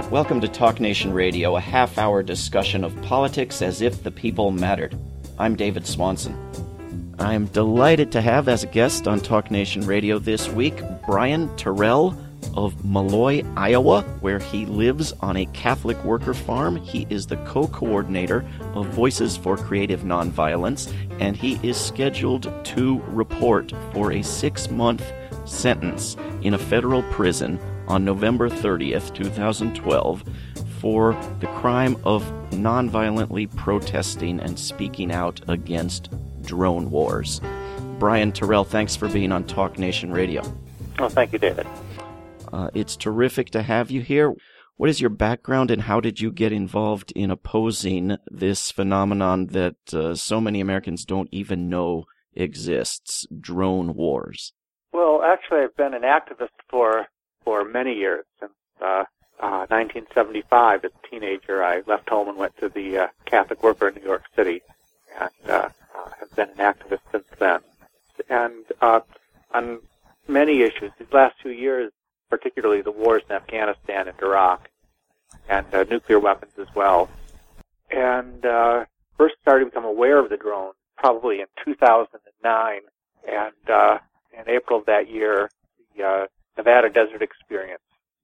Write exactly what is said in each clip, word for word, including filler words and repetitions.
Welcome to Talk Nation Radio, a half-hour discussion of politics as if the people mattered. I'm David Swanson. I'm delighted to have as a guest on Talk Nation Radio this week Brian Terrell of Malloy, Iowa, where he lives on a Catholic worker farm. He is the co-coordinator of Voices for Creative Nonviolence, and he is scheduled to report for a six-month sentence in a federal prison on November thirtieth, twenty twelve, for the crime of nonviolently protesting and speaking out against drone wars. Brian Terrell, thanks for being on Talk Nation Radio. Oh, thank you, David. Uh, it's terrific to have you here. What is your background and how did you get involved in opposing this phenomenon that uh, so many Americans don't even know exists, drone wars? Well, actually, I've been an activist for for many years. Since uh, uh, nineteen seventy-five, as a teenager, I left home and went to the uh, Catholic Worker in New York City, and uh, uh, have been an activist since then. And uh, on many issues, these last few years, particularly the wars in Afghanistan and Iraq, and uh, nuclear weapons as well. And uh, first started to become aware of the drone probably in two thousand nine, and uh, in April of that year, the uh, Nevada Desert Experience,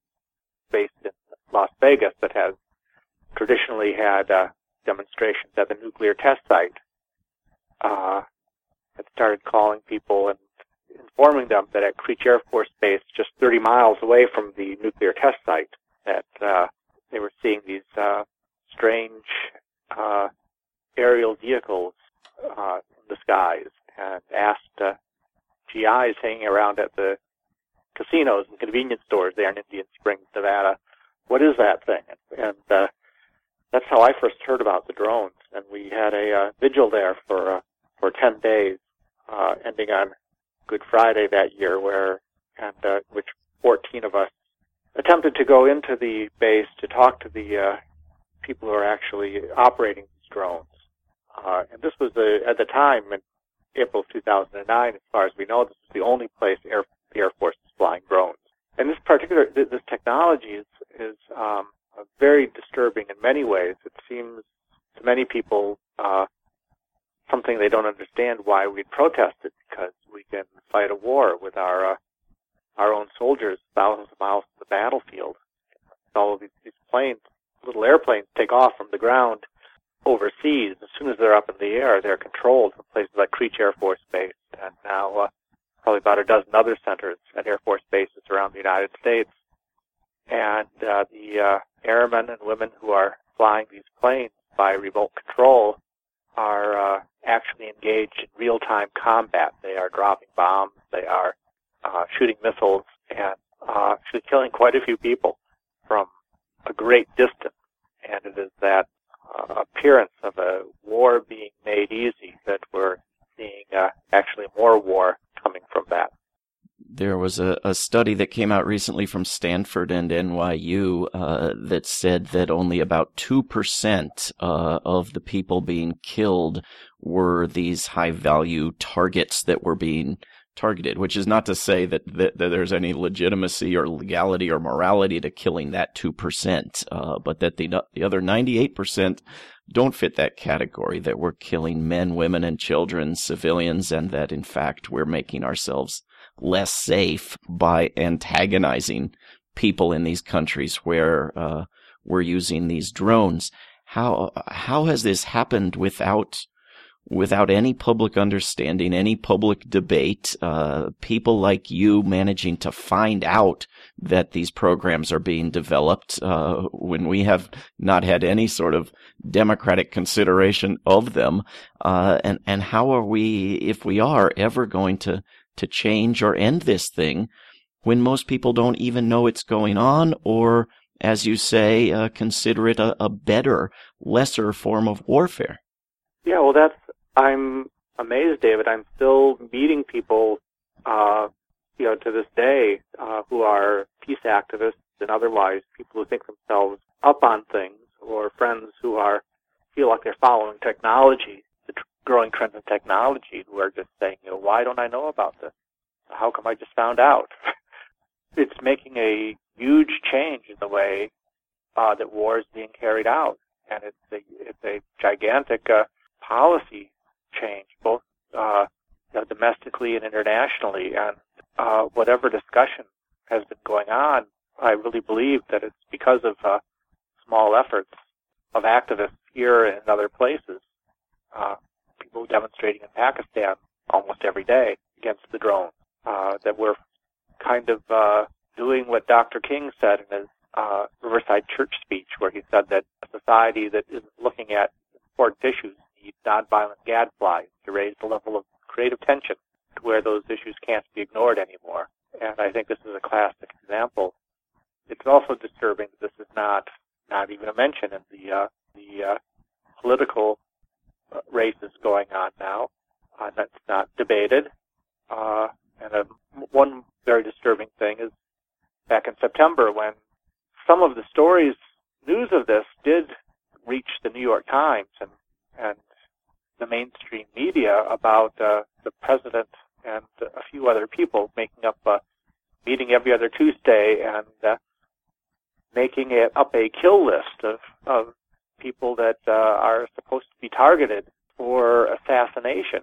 based in Las Vegas, that has traditionally had uh, demonstrations at the nuclear test site, uh, had started calling people and informing them that at Creech Air Force Base, just thirty miles away from the nuclear test site, that uh, they were seeing these uh, strange uh, aerial vehicles uh, in the skies, and asked uh, G Is hanging around at the casinos and convenience stores there in Indian Springs, Nevada, what is that thing? And uh, that's how I first heard about the drones. And we had a uh, vigil there for uh, for ten days, uh, ending on Good Friday that year, where and uh, which fourteen of us attempted to go into the base to talk to the uh, people who are actually operating these drones. Uh, and this was the, at the time in April of two thousand nine, as far as we know, this was the only place Air, the Air Force was flying drones. And this particular this technology is is um, very disturbing in many ways. It seems to many people uh, something they don't understand why we protested, because we can fight a war with our uh, our own soldiers thousands of miles from the battlefield. All of these, these planes, little airplanes, take off from the ground overseas. As soon as they're up in the air, they're controlled from places like Creech Air Force Base, and now uh, probably about a dozen other centers at Air Force bases around the United States. And uh, the uh, airmen and women who are flying these planes by remote control are uh, actually engaged in real-time combat. They are dropping bombs, they are uh, shooting missiles, and uh, actually killing quite a few people from a great distance. And it is that uh, appearance of a war being made easy that we're seeing uh, actually more war coming from that. There was a, a study that came out recently from Stanford and N Y U uh, that said that only about two percent uh, of the people being killed were these high-value targets that were being targeted, which is not to say that, that, that there's any legitimacy or legality or morality to killing that two percent, uh, but that the, the other ninety-eight percent don't fit that category, that we're killing men, women, and children, civilians, and that, in fact, we're making ourselves less safe by antagonizing people in these countries where uh, we're using these drones. How how has this happened without without any public understanding, any public debate, uh, people like you managing to find out that these programs are being developed uh, when we have not had any sort of democratic consideration of them? Uh, and, and how are we, if we are, ever going to to change or end this thing when most people don't even know it's going on, or, as you say, uh, consider it a, a better, lesser form of warfare? Yeah, well, that's, I'm amazed, David. I'm still meeting people, uh, you know, to this day, uh, who are peace activists and otherwise people who think themselves up on things, or friends who are, feel like they're following technology, the tr- growing trends in technology, who are just saying, you know, why don't I know about this? How come I just found out? It's making a huge change in the way uh, that war is being carried out. And it's a, it's a gigantic uh, policy change, both uh, you know, domestically and internationally. And uh, whatever discussion has been going on, I really believe that it's because of uh, small efforts of activists here and other places. Uh, people demonstrating in Pakistan almost every day against the drone. Uh, that we're kind of uh, doing what Doctor King said in his uh, Riverside Church speech, where he said that a society that is looking at important issues needs nonviolent gadflies to raise the level of creative tension to where those issues can't be ignored anymore. And I think this is a classic example. It's also disturbing that this is not not even a mention in the uh, the uh, political uh, races going on now. Uh, that's not debated. Uh, and uh, one very disturbing thing is back in September when some of the stories, news of this did reach the New York Times and, and the mainstream media about uh, the president and a few other people making up a meeting every other Tuesday and uh, making it up a kill list of, of people that uh, are supposed to be targeted for assassination.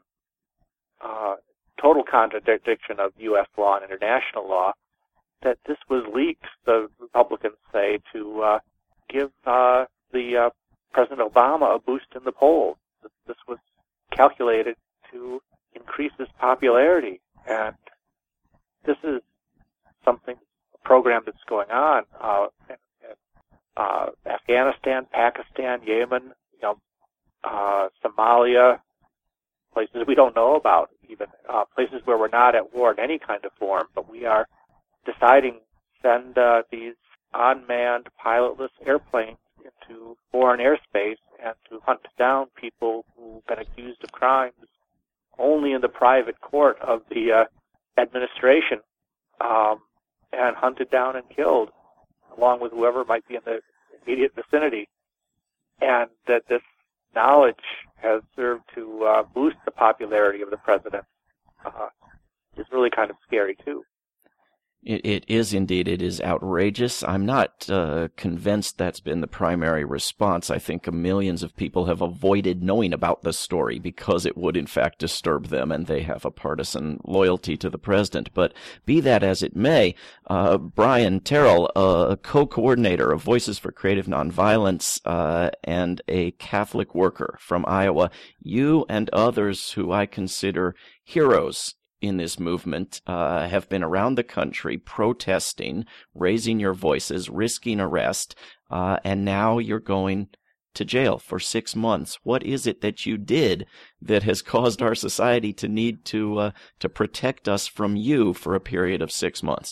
Uh, total contradiction of U S law and international law. That this was leaked, the Republicans say, to uh, give uh, the uh, President Obama a boost in the polls. This was calculated to increase his popularity, and this is something, a program that's going on uh, in, in uh, Afghanistan, Pakistan, Yemen, you know, uh, Somalia, places we don't know about, even uh, places where we're not at war in any kind of form, but we are deciding to send uh, these unmanned, pilotless airplanes into foreign airspace and to hunt down people who've been accused of crimes only in the private court of the uh, administration, um, and hunted down and killed, along with whoever might be in the immediate vicinity. And that this knowledge has served to uh, boost the popularity of the president uh, is really kind of scary, too. It, it is indeed. It is outrageous. I'm not uh, convinced that's been the primary response. I think millions of people have avoided knowing about this story because it would, in fact, disturb them, and they have a partisan loyalty to the president. But be that as it may, uh, Brian Terrell, a co-coordinator of Voices for Creative Nonviolence uh, and a Catholic worker from Iowa, you and others who I consider heroes in this movement uh, have been around the country protesting, raising your voices, risking arrest, uh, and now you're going to jail for six months. What is it that you did that has caused our society to need to uh, to protect us from you for a period of six months?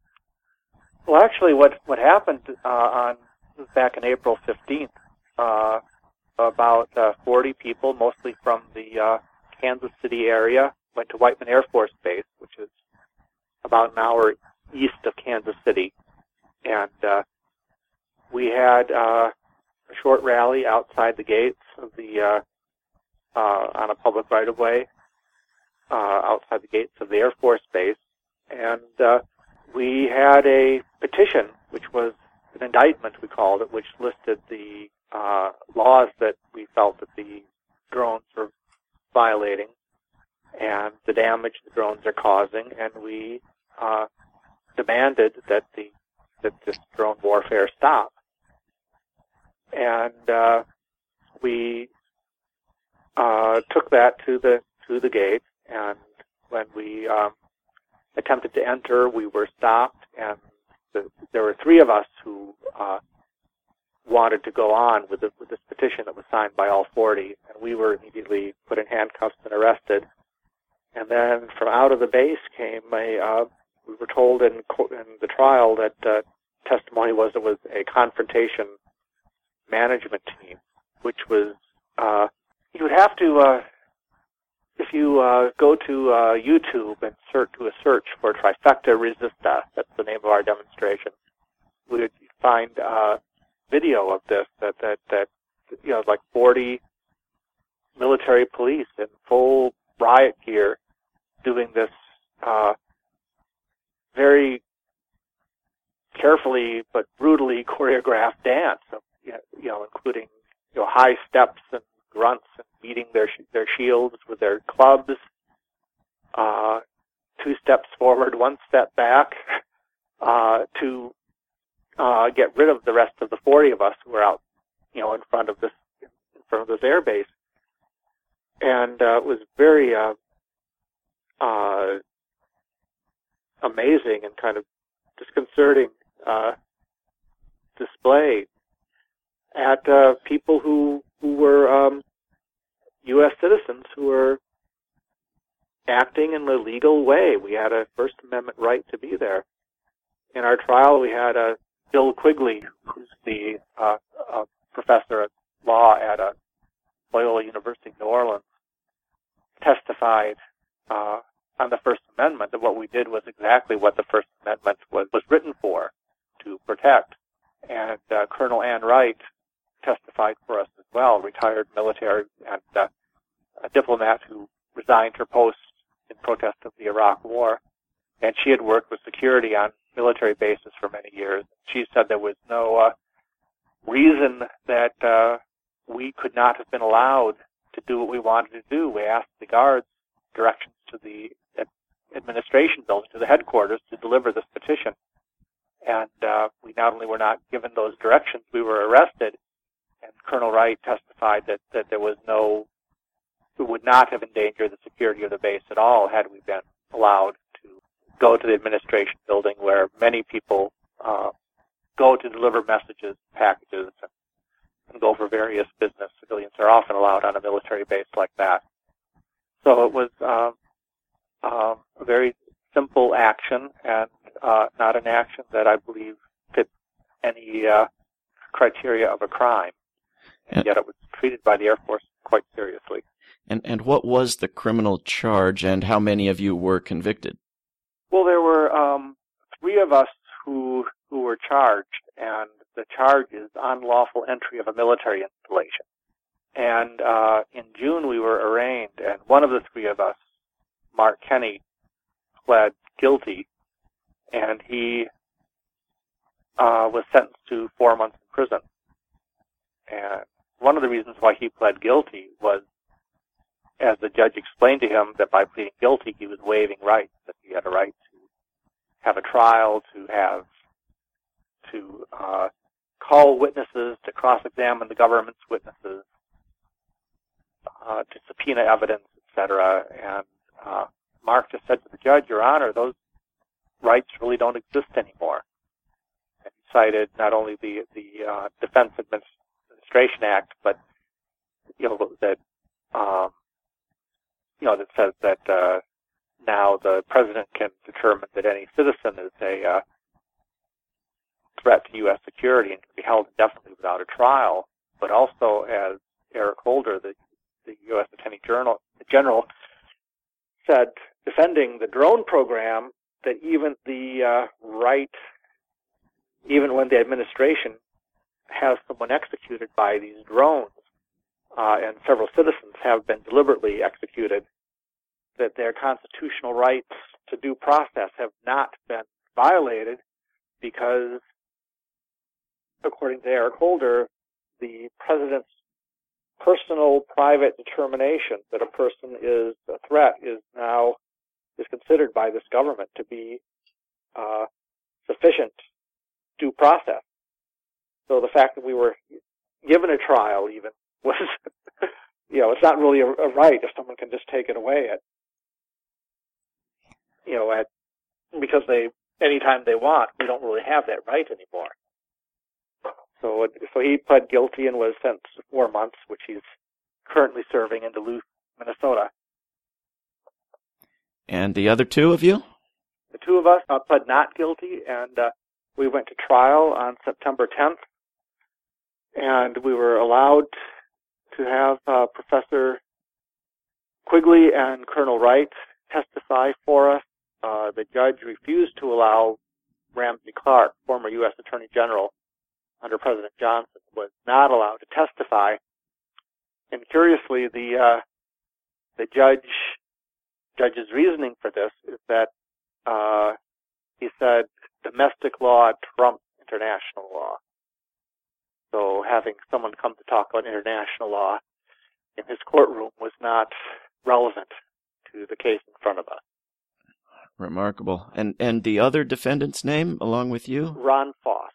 Well, actually, what what happened uh, on back in April fifteenth, uh, about uh, forty people, mostly from the uh, Kansas City area, went to Whiteman Air Force Base, which is about an hour east of Kansas City. And uh, we had uh, a short rally outside the gates of the, uh, uh, on a public right-of-way, uh, outside the gates of the Air Force Base. And uh, we had a petition, which was an indictment, we called it, which listed the uh, laws that we felt that the drones were violating and the damage the drones are causing, and we uh, demanded that the that this drone warfare stop. And uh, we uh, took that to the to the gate, and when we um, attempted to enter, we were stopped, and the, there were three of us who uh, wanted to go on with, the, with this petition that was signed by all forty, and we were immediately put in handcuffs and arrested. And then from out of the base came a, uh, we were told in, in the trial that uh, testimony was it was a confrontation management team, which was, uh, you would have to, uh, if you uh, go to uh, YouTube and search, do a search for Trifecta Resista, that's the name of our demonstration, we would find uh, video of this, that, that, that, you know, like forty military police in full riot gear doing this uh, very carefully but brutally choreographed dance, of, you know, including you know high steps and grunts and beating their their shields with their clubs, uh, two steps forward, one step back, uh, to uh, get rid of the rest of the forty of us who were out, you know, in front of this in front of this air base, and uh, it was very uh, uh, amazing and kind of disconcerting uh, display at uh, people who who were um, U S citizens who were acting in a legal way. We had a First Amendment right to be there. In our trial, we had uh, Bill Quigley, who's the uh, uh, professor of law at uh, Loyola University, New Orleans, testified uh, on the First Amendment that what we did was exactly what the First Amendment was, was written for, to protect. And uh, Colonel Ann Wright testified for us as well, retired military and uh, a diplomat who resigned her post in protest of the Iraq War. And she had worked with security on military bases for many years. She said there was no uh, reason that uh, we could not have been allowed to do what we wanted to do. We asked the guards directions to the administration building, to the headquarters, to deliver this petition. And uh, we not only were not given those directions, we were arrested. And Colonel Wright testified that, that there was no, we would not have endangered the security of the base at all had we been allowed to go to the administration building where many people uh, go to deliver messages, packages, and, and go for various business. Civilians are often allowed on a military base like that. So it was uh, uh, a very simple action and uh, not an action that I believe fit any uh, criteria of a crime. And yet it was treated by the Air Force quite seriously. And and what was the criminal charge, and how many of you were convicted? Well, there were um, three of us who who were charged, and the charge is unlawful entry of a military installation. And uh, in June we were arraigned, and one of the three of us, Mark Kenny, pled guilty, and he uh, was sentenced to four months in prison. And one of the reasons why he pled guilty was, as the judge explained to him, that by pleading guilty he was waiving rights, that he had a right to have a trial, to have to uh, call witnesses, to cross-examine the government's witnesses, uh, to subpoena evidence, et cetera. And uh, Mark just said to the judge, "Your Honor, those rights really don't exist anymore." And he cited not only the the uh, Defense Administration Act, but you know that um, you know that says that uh, now the president can determine that any citizen is a uh, threat to U S security and can be held indefinitely without a trial. But also, as Eric Holder, the the U S Attorney General, General said, defending the drone program, that even the uh, right, even when the administration has someone executed by these drones, uh, and several citizens have been deliberately executed, that their constitutional rights to due process have not been violated because, according to Eric Holder, the president's personal private determination that a person is a threat is now is considered by this government to be uh, sufficient due process. So the fact that we were given a trial even was, you know, it's not really a, a right if someone can just take it away at, you know, at because they anytime they want. We don't really have that right anymore. So, so he pled guilty and was sentenced to four months, which he's currently serving in Duluth, Minnesota. And the other two of you? The two of us uh, pled not guilty, and uh, we went to trial on September tenth, and we were allowed to have uh, Professor Quigley and Colonel Wright testify for us. Uh, the judge refused to allow Ramsey Clark, former U S Attorney General under President Johnson, was not allowed to testify. And curiously, the uh, the judge judge's reasoning for this is that uh, he said domestic law trumps international law. So having someone come to talk about international law in his courtroom was not relevant to the case in front of us. Remarkable. And and the other defendant's name along with you? Ron Foss.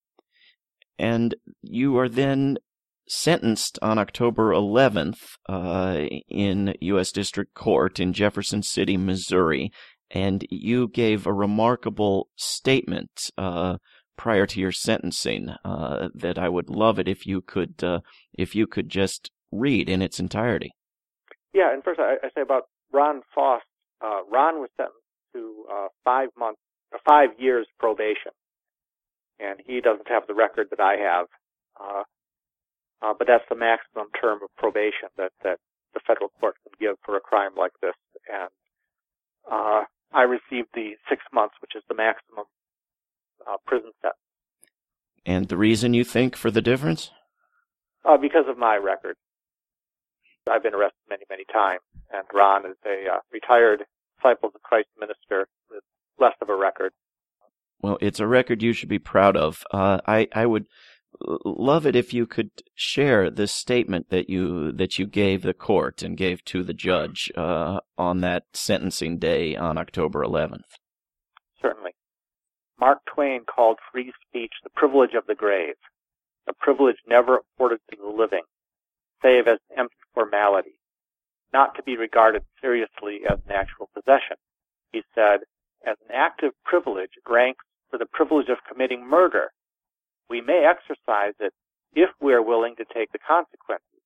And you are then sentenced on October eleventh uh, in U S District Court in Jefferson City, Missouri. And you gave a remarkable statement uh, prior to your sentencing uh, that I would love it if you could uh, if you could just read in its entirety. Yeah, and first I, I say about Ron Foss. Uh, Ron was sentenced to uh, five months, uh, five years probation, and he doesn't have the record that I have. Uh, uh, but that's the maximum term of probation that that the federal court can give for a crime like this, and uh, I received the six months, which is the maximum uh, prison sentence. And the reason you think for the difference? Uh, because of my record. I've been arrested many, many times, and Ron is a uh, retired Disciples of Christ minister with less of a record. Well, it's a record you should be proud of. Uh, I, I would love it if you could share this statement that you that you gave the court and gave to the judge uh, on that sentencing day on October eleventh. Certainly. Mark Twain called free speech the privilege of the grave, a privilege never afforded to the living, save as an empty formality, not to be regarded seriously as an actual possession. He said, as an active privilege it ranks for the privilege of committing murder. We may exercise it if we are willing to take the consequences.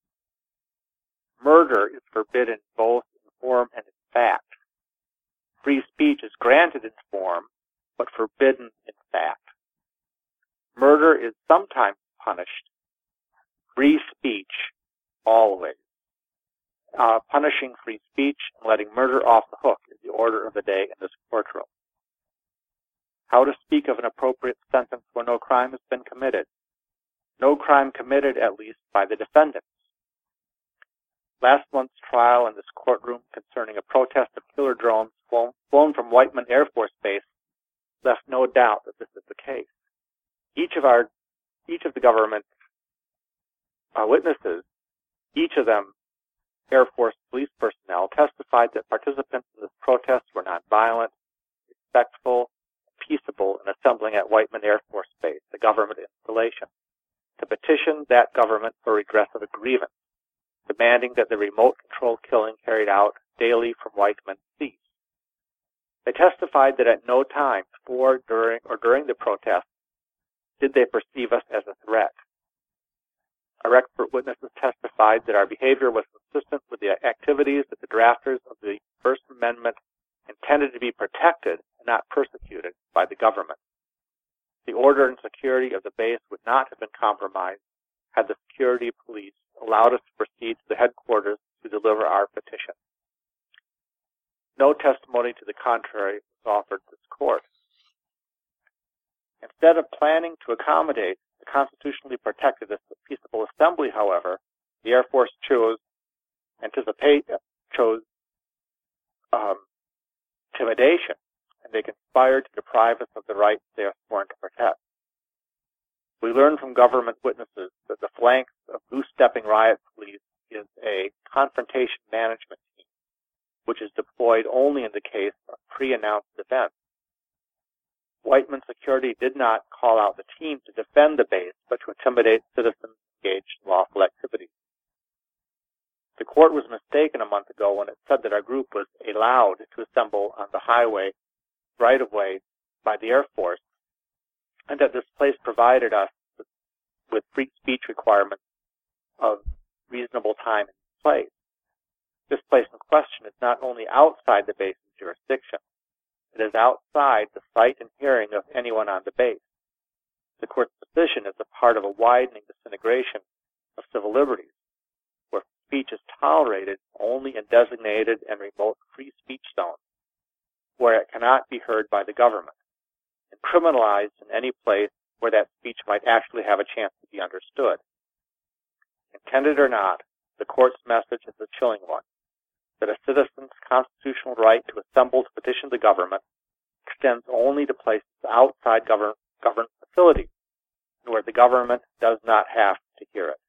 Murder is forbidden both in form and in fact. Free speech is granted in form, but forbidden in fact. Murder is sometimes punished. Free speech, always. Uh, punishing free speech and letting murder off the hook is the order of the day in this courtroom. How to speak of an appropriate sentence where no crime has been committed? No crime committed, at least, by the defendants. Last month's trial in this courtroom concerning a protest of killer drones flown, flown from Whiteman Air Force Base left no doubt that this is the case. Each of our, each of the government uh, witnesses, each of them Air Force police personnel, testified that participants in this protest were nonviolent, respectful, peaceable in assembling at Whiteman Air Force Base, the government installation, to petition that government for redress of a grievance, demanding that the remote control killing carried out daily from Whiteman cease. They testified that at no time before, during, or during the protest did they perceive us as a threat. Our expert witnesses testified that our behavior was consistent with the activities that the drafters of the First Amendment intended to be protected and not persecuted by the government. The order and security of the base would not have been compromised had the security police allowed us to proceed to the headquarters to deliver our petition. No testimony to the contrary was offered to this court. Instead of planning to accommodate the constitutionally protected peaceable assembly, however, the Air Force chose anticipate chose um, intimidation, and they conspired to deprive us of the rights they are sworn to protect. We learned from government witnesses that the flanks of goose-stepping riot police is a confrontation management team, which is deployed only in the case of pre-announced events. Whiteman Security did not call out the team to defend the base, but to intimidate citizens engaged in lawful activities. The court was mistaken a month ago when it said that our group was allowed to assemble on the highway right-of-way by the Air Force, and that this place provided us with, with free speech requirements of reasonable time and place. This place in question is not only outside the base's jurisdiction, it is outside the sight and hearing of anyone on the base. The court's decision is a part of a widening disintegration of civil liberties, where speech is tolerated only in designated and remote free speech zones, where it cannot be heard by the government, and criminalized in any place where that speech might actually have a chance to be understood. Intended or not, the court's message is a chilling one, that a citizen's constitutional right to assemble to petition the government extends only to places outside government, government facilities, where the government does not have to hear it.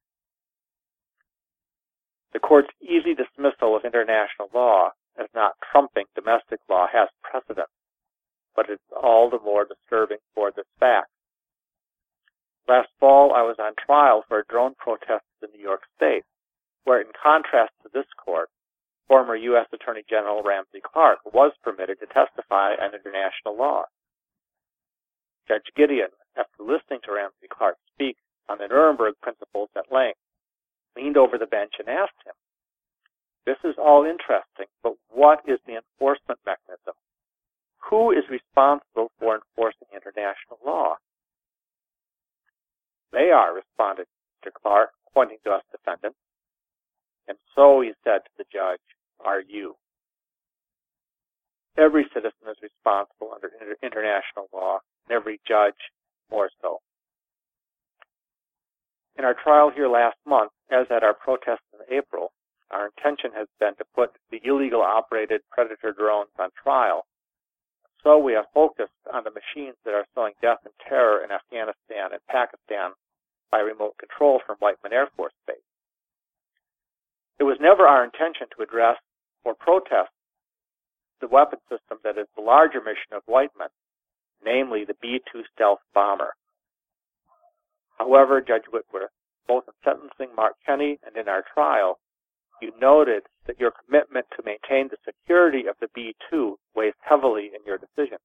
The court's easy dismissal of international law as not trumping domestic law has precedent, but it's all the more disturbing for this fact. Last fall, I was on trial for a drone protest in New York State, where, in contrast to this court, former U S Attorney General Ramsey Clark was permitted to testify on international law. Judge Gideon, after listening to Ramsey Clark speak on the Nuremberg principles at length, leaned over the bench and asked him, "This is all interesting, but what is the enforcement mechanism? Who is responsible for enforcing international law?" "They are," responded Mister Clark, pointing to us defendants. "And so," he said to the judge, "are you." Every citizen is responsible under inter- international law, and every judge more so. In our trial here last month, as at our protest in April, our intention has been to put the illegal operated Predator drones on trial. So we have focused on the machines that are sowing death and terror in Afghanistan and Pakistan by remote control from Whiteman Air Force Base. It was never our intention to address or protest the weapon system that is the larger mission of Whiteman, namely the B two stealth bomber. However, Judge Whitworth, both in sentencing Mark Kenney and in our trial, you noted that your commitment to maintain the security of the B two weighs heavily in your decision.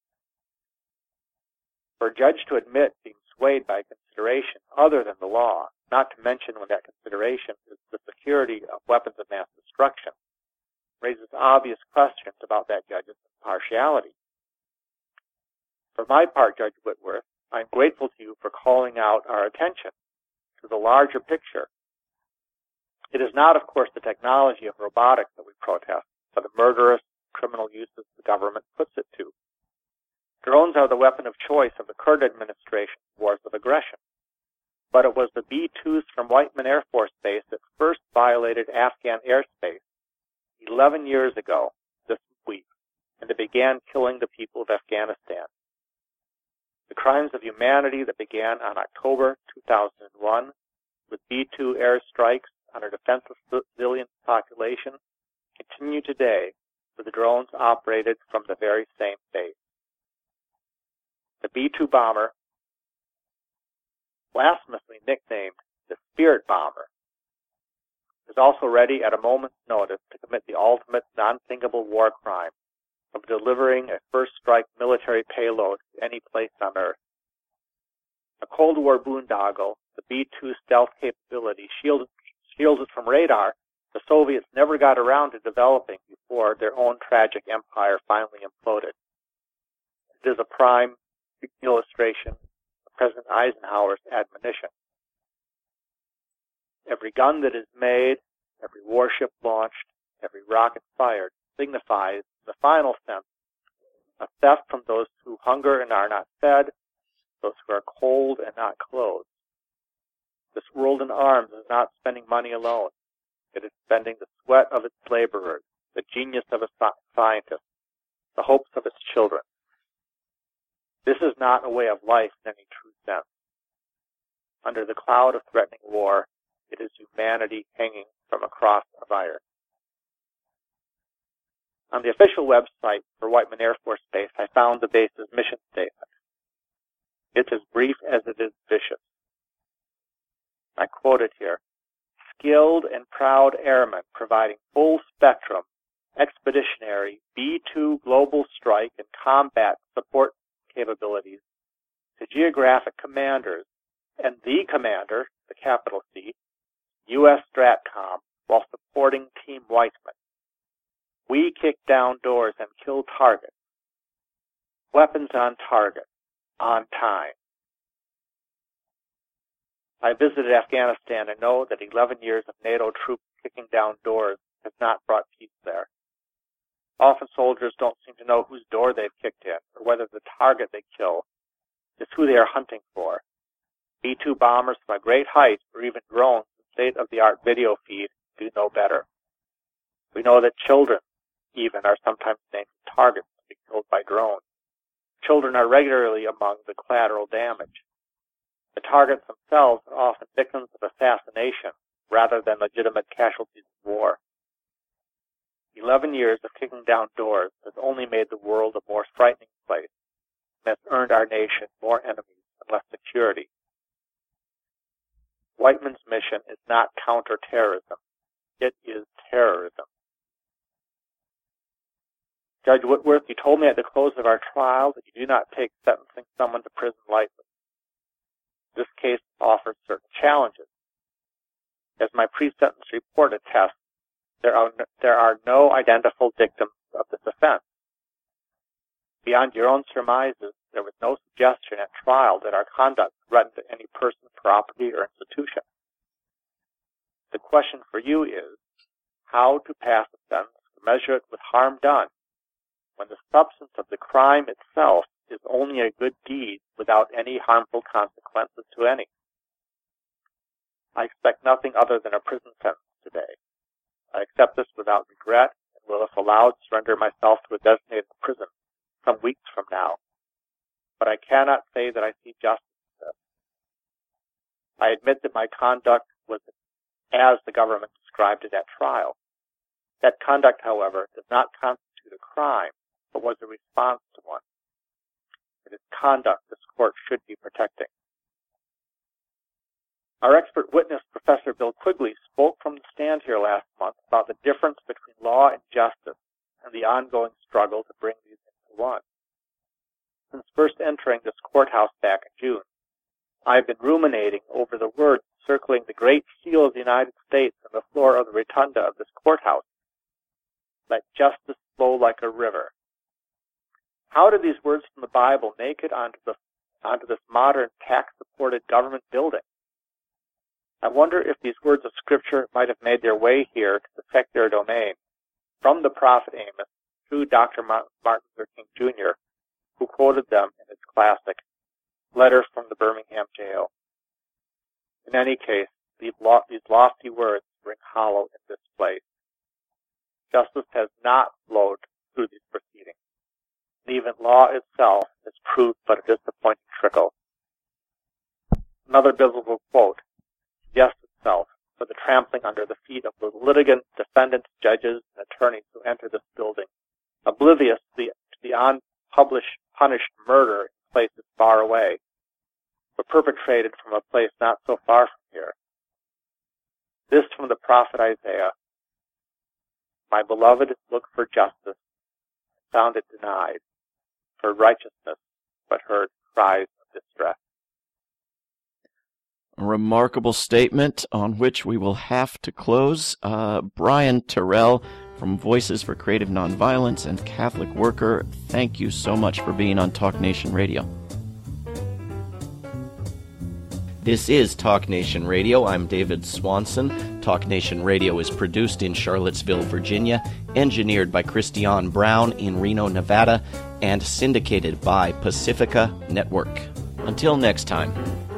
For a judge to admit being swayed by consideration other than the law, not to mention when that consideration is the security of weapons of mass destruction, raises obvious questions about that judge's impartiality. For my part, Judge Whitworth, I'm grateful to you for calling out our attention to the larger picture. It is not, of course, the technology of robotics that we protest, but the murderous criminal uses the government puts it to. Drones are the weapon of choice of the current administration's wars of aggression. But it was the B twos from Whiteman Air Force Base that first violated Afghan airspace eleven years ago this week, and they began killing the people of Afghanistan. The crimes of humanity that began on October two thousand one with B two airstrikes on a defenseless civilian population continue today with the drones operated from the very same base. The B two bomber, blasphemously nicknamed the Spirit Bomber, is also ready at a moment's notice to commit the ultimate non-thinkable war crime of delivering a first-strike military payload to any place on Earth. A Cold War boondoggle, the B two stealth capability shielded, shielded from radar the Soviets never got around to developing before their own tragic empire finally imploded. It is a prime illustration of President Eisenhower's admonition. Every gun that is made, every warship launched, every rocket fired signifies, in the final sense, a theft from those who hunger and are not fed, those who are cold and not clothed. This world in arms is not spending money alone. It is spending the sweat of its laborers, the genius of its scientists, the hopes of its children. This is not a way of life in any true sense. Under the cloud of threatening war, it is humanity hanging from a cross of iron. On the official website for Whiteman Air Force Base, I found the base's mission statement. It's as brief as it is vicious. I quote it here. Skilled and proud airmen providing full-spectrum, expeditionary B two global strike and combat support capabilities to geographic commanders and the commander, the capital C, U S STRATCOM, while supporting Team Whiteman. We kick down doors and kill targets. Weapons on target, on time. I visited Afghanistan and know that eleven years of NATO troops kicking down doors has not brought peace there. Often soldiers don't seem to know whose door they've kicked in, or whether the target they kill is who they are hunting for. B two bombers from a great height, or even drones with state-of-the-art video feed, do no better. We know that children, even, are sometimes named targets to be killed by drones. Children are regularly among the collateral damage. The targets themselves are often victims of assassination rather than legitimate casualties of war. Eleven years of kicking down doors has only made the world a more frightening place and has earned our nation more enemies and less security. Whiteman's mission is not counterterrorism. It is terrorism. Judge Whitworth, you told me at the close of our trial that you do not take sentencing someone to prison lightly. This case offers certain challenges. As my pre-sentence report attests, there are no, there are no identifiable victims of this offense. Beyond your own surmises, there was no suggestion at trial that our conduct threatened any person, property, or institution. The question for you is how to pass a sentence to measure it with harm done when the substance of the crime itself is only a good deed without any harmful consequences to any. I expect nothing other than a prison sentence today. I accept this without regret and will, if allowed, surrender myself to a designated prison some weeks from now. But I cannot say that I see justice in this. I admit that my conduct was as the government described it at trial. That conduct, however, does not constitute a crime, but was a response to one. It is conduct this court should be protecting. Our expert witness, Professor Bill Quigley, spoke from the stand here last month about the difference between law and justice and the ongoing struggle to bring these into one. Since first entering this courthouse back in June, I have been ruminating over the words circling the Great Seal of the United States on the floor of the rotunda of this courthouse. Let justice flow like a river. How did these words from the Bible make it onto, the, onto this modern tax-supported government building? I wonder if these words of Scripture might have made their way here to the secular domain from the prophet Amos through Doctor Martin Luther King Junior, who quoted them in his classic Letter from the Birmingham Jail. In any case, these lofty words ring hollow in this place. Justice has not flowed through these proceedings. And even law itself has proved but a disappointing trickle. Another biblical quote suggests itself for the trampling under the feet of the litigants, defendants, judges, and attorneys who enter this building, oblivious to the, to the unpublished, punished murder in places far away, but perpetrated from a place not so far from here. This from the prophet Isaiah. My beloved looked for justice, found it denied, for righteousness, but heard cries of distress. A remarkable statement on which we will have to close. Uh, Brian Terrell from Voices for Creative Nonviolence and Catholic Worker, thank you so much for being on Talk Nation Radio. This is Talk Nation Radio. I'm David Swanson. Talk Nation Radio is produced in Charlottesville, Virginia, engineered by Christiane Brown in Reno, Nevada, and syndicated by Pacifica Network. Until next time.